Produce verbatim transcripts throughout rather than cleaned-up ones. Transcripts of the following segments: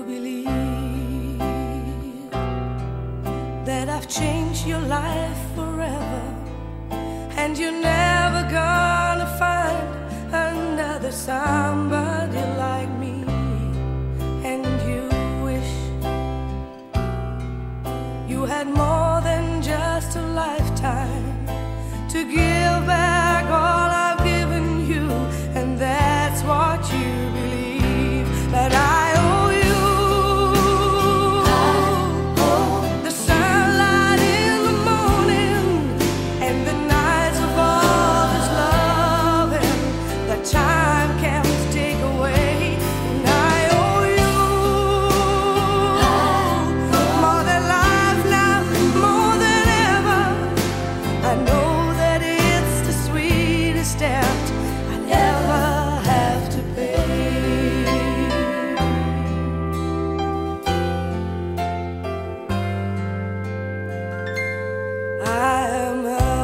believe that I've changed your life forever, and you're never gonna find another somebody like me. And you wish you had more than just a lifetime to give back all I've given you, and that's what you believe, that I owe you. The sunlight in the morning and the nights of all this loving that time can't take away. And I owe you more than life now, more than ever. I know that it's the sweetest debt I'll ever have to pay. I am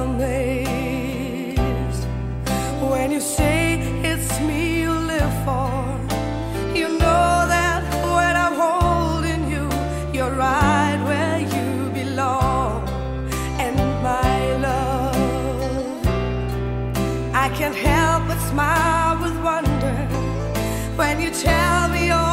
amazed when you say it's me you live for. You know that when I'm holding you, you're right where you belong. And my love, I can't help but smile with wonder when you tell me all